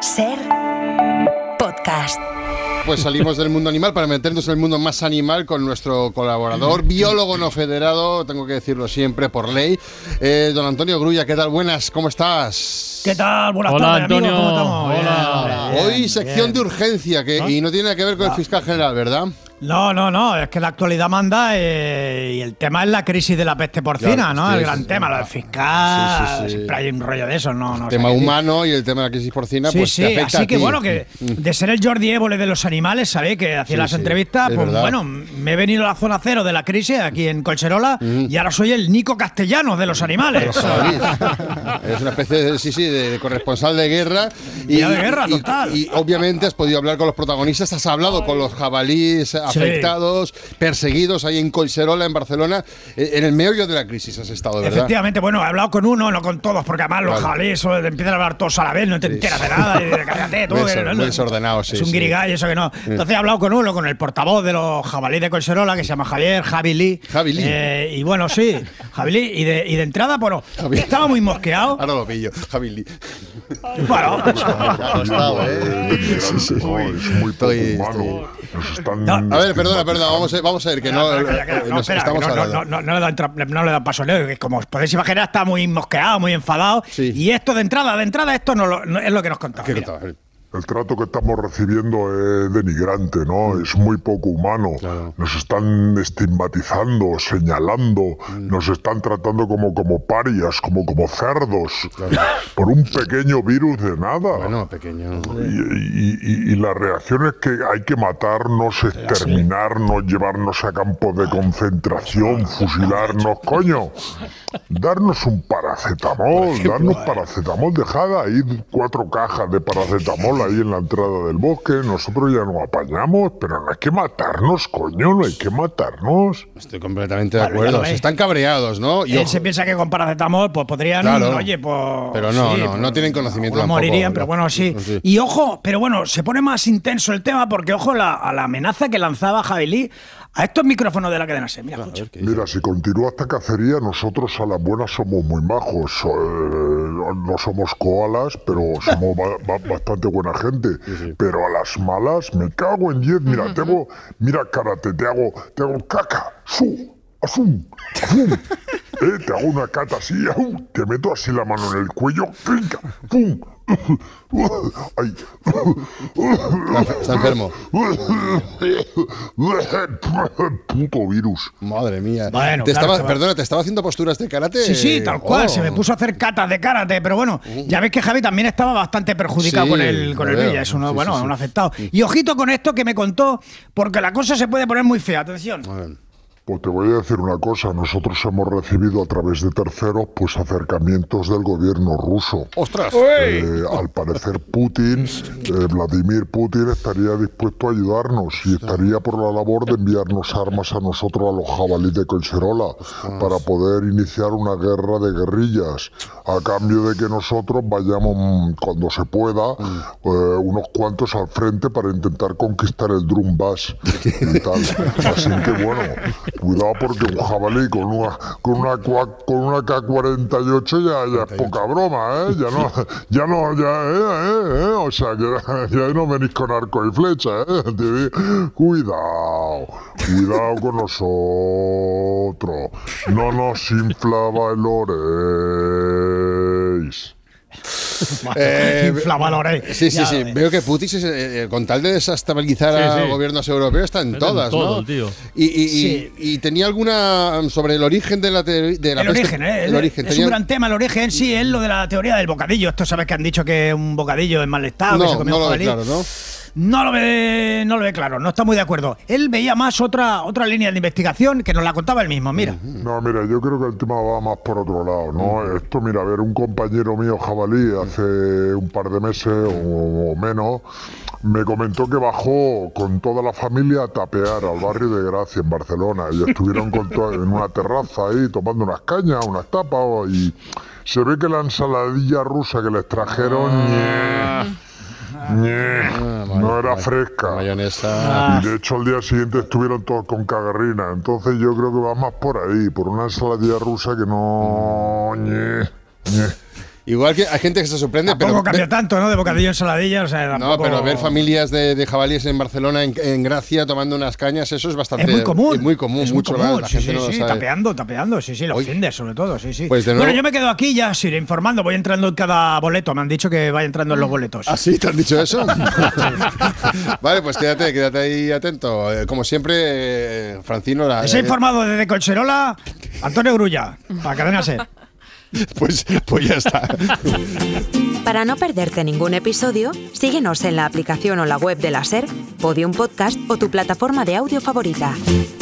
SER Podcast. Pues salimos del mundo animal para meternos en el mundo más animal con nuestro colaborador, biólogo no federado, tengo que decirlo siempre por ley, don Antonio Grulla. ¿Qué tal? Buenas, ¿cómo estás? ¿Qué tal? Buenas Hola, tardes, Antonio. amigos. ¿Cómo estamos? Hola. Bien, Hoy sección de urgencia y no tiene nada que ver con el fiscal general, ¿verdad? No, es que la actualidad manda y el tema es la crisis de la peste porcina, Claro, ¿no? sí, El sí, gran sí. tema, lo del fiscal, Sí. siempre hay un rollo de eso, ¿no? El sé tema qué decir. humano y el tema de la crisis porcina, Sí, pues te afecta así a que ti. bueno, que de ser el Jordi Évole de los animales, ¿sabéis? Que hacía Sí, las sí, entrevistas, es pues verdad. bueno, me he venido a la zona cero de la crisis aquí en Colcherola y ahora soy el Nico Castellanos de los animales. Es una especie de corresponsal de guerra. De guerra, total. Y obviamente has podido hablar con los protagonistas, has hablado con los jabalíes afectados, perseguidos ahí en Collserola, en Barcelona. En el meollo de la crisis has estado, ¿verdad? Efectivamente, bueno, he hablado con uno, no con todos, porque además los jabalíes empiezan a hablar todos a la vez, no te enteras de nada, y de cállate, todo. Muy desordenado, sí. Es un guirigay, eso que no. Entonces he hablado con uno, con el portavoz de los jabalíes de Collserola, que se llama Javi Lee. Javi Lee. Y bueno, sí, Javi Lee. Y de entrada, bueno, Javi. estaba muy mosqueado. Ahora lo pillo, Javi Lee. Bueno, pues, Sí. Es muy poco humano. Nos están A ver, perdona, vamos a ver, que no, nos espera, estamos que hablando. no le dan paso Leo, que como os podéis imaginar está muy mosqueado, muy enfadado. Sí. Y esto de entrada, esto no es lo que nos contaba. ¿Qué Mira. contaba? El trato que estamos recibiendo es denigrante, ¿no? Es muy poco humano. Claro. Nos están estigmatizando, señalando, nos están tratando como parias, como cerdos, por un pequeño virus de nada. Bueno, pequeño. Y la reacción es que hay que matarnos, exterminarnos, llevarnos a campos de concentración, fusilarnos, coño. Darnos un paracetamol, dejad ahí 4 cajas de paracetamol ahí en la entrada del bosque, nosotros ya nos apañamos, pero no hay que matarnos, coño, no hay que matarnos. Estoy completamente de Bueno, ya acuerdo. lo ves. Están cabreados, ¿no? Y Él ojo, se piensa que con paracetamol pues podrían, Claro. oye, pues... Pero no, sí, no tienen conocimiento algunos tampoco, morirían, ¿no? pero bueno, sí. Sí. Y ojo, pero bueno, se pone más intenso el tema porque ojo a la amenaza que lanzaba Javi Lee a estos micrófonos de la cadena SER. Mira, escucha. Mira, si continúa esta cacería, nosotros a las buenas somos muy majos. No somos koalas, pero somos bastante buena gente. Pero a las malas, me cago en 10. Mira, mira, karate, te hago caca, asum. Te hago una cata así, te meto así la mano en el cuello, clinca, pum. Ay. Está enfermo. Puto virus. Madre mía. Bueno, te claro, estaba haciendo posturas de karate. Sí, tal cual, Oh. se me puso a hacer catas de karate, pero bueno, ya ves que Javi también estaba bastante perjudicado Sí, con el lo veo. Villa, es uno, Sí, bueno, sí, sí. un afectado. Y ojito con esto que me contó, porque la cosa se puede poner muy fea, atención. Pues te voy a decir una cosa, nosotros hemos recibido a través de terceros pues acercamientos del gobierno ruso. ¡Ostras! Al parecer Vladimir Putin estaría dispuesto a ayudarnos y estaría por la labor de enviarnos armas a nosotros, a los jabalíes de Collserola, para poder iniciar una guerra de guerrillas, a cambio de que nosotros vayamos, cuando se pueda, unos cuantos al frente para intentar conquistar el Donbass y tal. Así que bueno, cuidado porque un jabalí con una K-48 ya es poca broma, ¿eh? O sea, que ya no venís con arco y flecha, ¿eh? Cuidado con nosotros. No nos infravaloréis. Inflavalores. Sí. Ya ves. Veo que Putin, con tal de desestabilizar a Sí. gobiernos europeos, está en todas, todo, ¿no? tío. Y tenía alguna sobre el origen de la El peste? origen, El origen. es Tenía- un gran tema, el origen, sí, es lo de la teoría del bocadillo. Esto sabes que han dicho que un bocadillo en mal estado, que se No, comió no un lo ve jabalí. claro, ¿no? No lo ve claro, no está muy de acuerdo. Él veía más otra línea de investigación que nos la contaba él mismo, mira. No, mira, yo creo que el tema va más por otro lado, ¿no? Esto, mira, a ver, un compañero mío jabalí hace un par de meses o menos me comentó que bajó con toda la familia a tapear al barrio de Gracia en Barcelona y estuvieron en una terraza ahí tomando unas cañas, unas tapas y se ve que la ensaladilla rusa que les trajeron no era fresca. Mayonesa. Y de hecho al día siguiente estuvieron todos con cagarrina. Entonces yo creo que va más por ahí, por una ensaladilla rusa que no... Igual que hay gente que se sorprende, Tampoco pero cambia tanto, ¿no? De bocadillo a ensaladilla, o sea, no, pero ver familias de jabalíes en Barcelona, en Gracia, tomando unas cañas, eso es bastante... Es muy común. Es muy común, es mucho muy común. más. Sí, tapeando, sí, los findes sobre todo, sí. Pues de nuevo... Bueno, yo me quedo aquí, ya os iré informando, voy entrando en cada boleto, me han dicho que vaya entrando en los boletos. ¿Ah, sí? ¿Te han dicho eso? Vale, pues quédate ahí atento. Como siempre, Francino... Les he informado desde Collserola, Antonio Grulla, para Cadena SER. Pues ya está. Para no perderte ningún episodio, síguenos en la aplicación o la web de la SER, Podium Podcast o tu plataforma de audio favorita.